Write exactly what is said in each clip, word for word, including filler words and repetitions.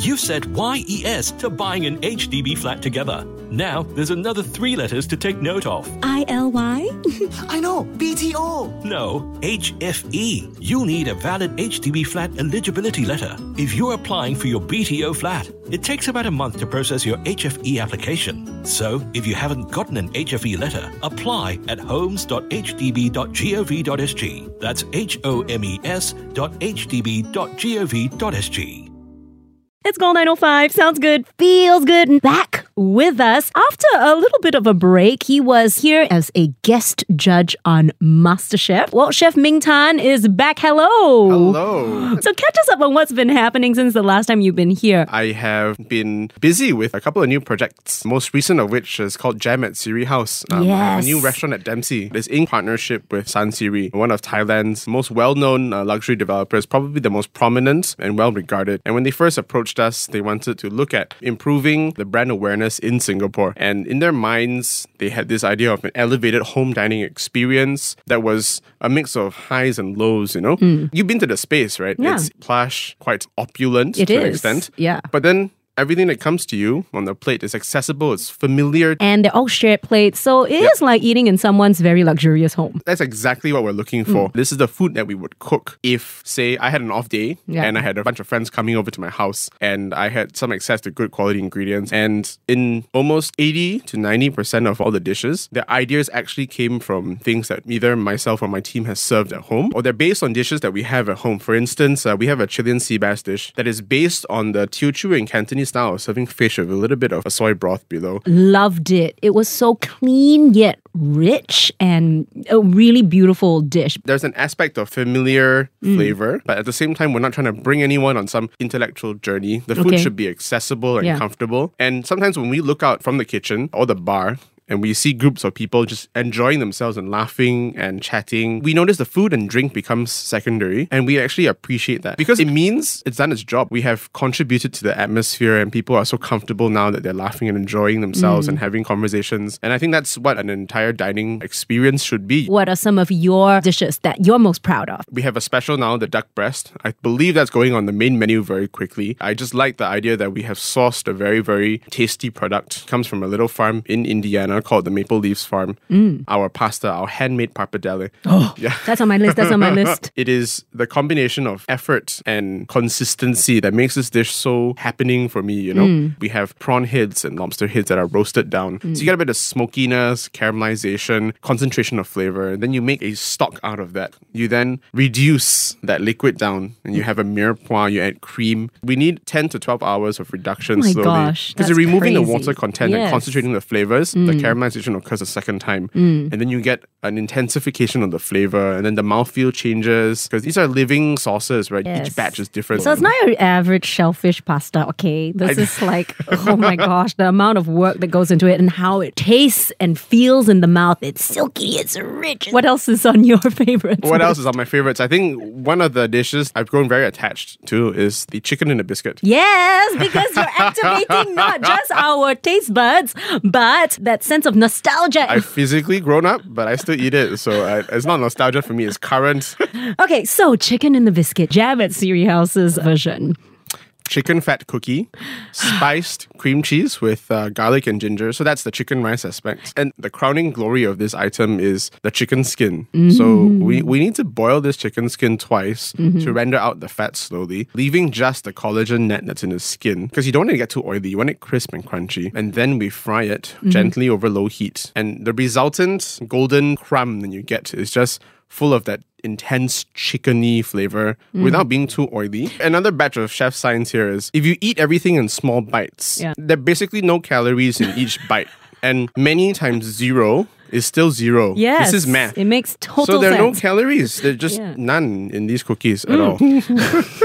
You've said Y E S to buying an H D B flat together. Now, there's another three letters to take note of. I L Y? I know, B T O. No, H F E. You'll need a valid H D B flat eligibility letter. If you're applying for your B T O flat, it takes about a month to process your H F E application. So, if you haven't gotten an H F E letter, apply at homes dot h d b dot gov dot s g. That's H O M E S dot h d b dot gov dot s g. It's Gold nine oh five. Sounds good, feels good. Back with us after a little bit of a break. He was here as a guest judge on MasterChef. Well, Chef Ming Tan is back. Hello. Hello. So catch us up on what's been happening since the last time you've been here. I have been busy with a couple of new projects, most recent of which is called Jam at Siri House. Um, Yes. A new restaurant at Dempsey. It's in partnership with Sansiri, one of Thailand's most well-known uh, luxury developers, probably the most prominent and well-regarded. And when they first approached us, they wanted to look at improving the brand awareness in Singapore. And in their minds, they had this idea of an elevated home dining experience that was a mix of highs and lows, you know? Mm. You've been to the space, right? Yeah. It's plush, quite opulent It to an is. extent. Yeah. But then everything that comes to you on the plate is accessible, it's familiar. And they're all shared plates, so it Yep. is like eating in someone's very luxurious home. That's exactly what we're looking for. Mm. This is the food that we would cook if, say, I had an off day Yeah. and I had a bunch of friends coming over to my house and I had some access to good quality ingredients. And in almost eighty to ninety percent of all the dishes, the ideas actually came from things that either myself or my team has served at home, or they're based on dishes that we have at home. For instance, uh, we have a Chilean sea bass dish that is based on the Teochew and Cantonese style of serving fish with a little bit of a soy broth below. Loved it. It was so clean yet rich and a really beautiful dish. There's an aspect of familiar mm. flavor, but at the same time, we're not trying to bring anyone on some intellectual journey. The food Okay. should be accessible and Yeah. comfortable. And sometimes when we look out from the kitchen or the bar, and we see groups of people just enjoying themselves and laughing and chatting, we notice the food and drink becomes secondary, and we actually appreciate that because it means it's done its job. We have contributed to the atmosphere, and people are so comfortable now that they're laughing and enjoying themselves mm. and having conversations. And I think that's what an entire dining experience should be. What are some of your dishes that you're most proud of? We have a special now, the duck breast. I believe that's going on the main menu very quickly. I just like the idea that we have sourced a very, very tasty product. It comes from a little farm in Indiana called the Maple Leaves Farm. Mm. Our pasta, our handmade pappardelle. Oh, yeah. That's on my list. That's on my list. It is the combination of effort and consistency that makes this dish so happening for me, you know. Mm. We have prawn heads and lobster heads that are roasted down. Mm. So you get a bit of smokiness, caramelization, concentration of flavor, and then you make a stock out of that. You then reduce that liquid down and you have a mirepoix, you add cream. We need ten to twelve hours of reduction oh my slowly. Gosh, because you're removing crazy. the water content yes. and concentrating the flavors. Mm. The caramelization occurs a second time. Mm. And then you get an intensification of the flavor, and then the mouthfeel changes because these are living sauces, right? Yes. Each batch is different. So it's not your average shellfish pasta, okay? This I, is like, oh my gosh, the amount of work that goes into it and how it tastes and feels in the mouth. It's silky, it's rich. What else is on your favorites? What else is on my favorites? I think one of the dishes I've grown very attached to is the chicken in a biscuit. Yes, because you're activating not just our taste buds, but that sense of nostalgia. I've physically grown up, but I still eat it. So I, it's not nostalgia for me, it's current. Okay, so chicken in the biscuit, Jam at Siri House's version. Chicken fat cookie, spiced cream cheese with uh, garlic and ginger. So that's the chicken rice aspect. And the crowning glory of this item is the chicken skin. Mm-hmm. So we, we need to boil this chicken skin twice mm-hmm. to render out the fat slowly, leaving just the collagen net that's in the skin. Because you don't want it to get too oily. You want it crisp and crunchy. And then we fry it mm-hmm. gently over low heat. And the resultant golden crumb that you get is just full of that intense chickeny flavor mm. without being too oily. Another batch of chef science here is if you eat everything in small bites, yeah. there are basically no calories in each bite. And many times zero is still zero. Yes. This is math. It makes total sense. So there are sense. no calories. There's just yeah. none in these cookies at mm. all.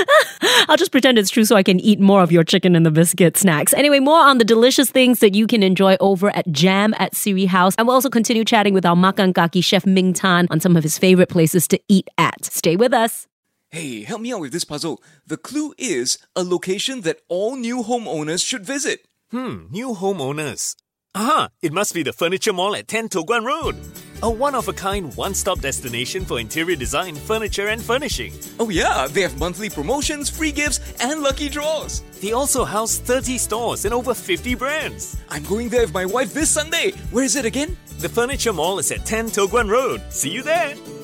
I'll just pretend it's true so I can eat more of your chicken in the biscuit snacks. Anyway, more on the delicious things that you can enjoy over at Jam at Siri House. And we'll also continue chatting with our makan kaki chef Ming Tan on some of his favorite places to eat at. Stay with us. Hey, help me out with this puzzle. The clue is a location that all new homeowners should visit. Hmm, new homeowners. Aha, it must be the Furniture Mall at ten Toh Guan Road. a one-of-a-kind, one-stop destination for interior design, furniture and furnishing. Oh yeah, they have monthly promotions, free gifts, and lucky draws. They also house thirty stores and over fifty brands. I'm going there with my wife this Sunday. Where is it again? The Furniture Mall is at ten Toh Guan Road. See you there!